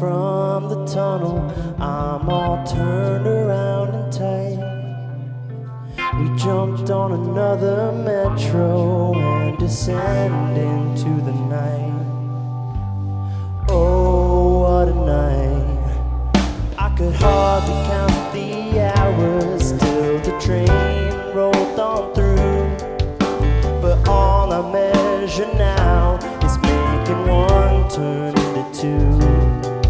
from the tunnel, I'm all turned around and tight. We jumped on another metro and descend into the night. Oh, what a night. I could hardly count the hours till the train rolled on through. But all I measure now is making one turn into two.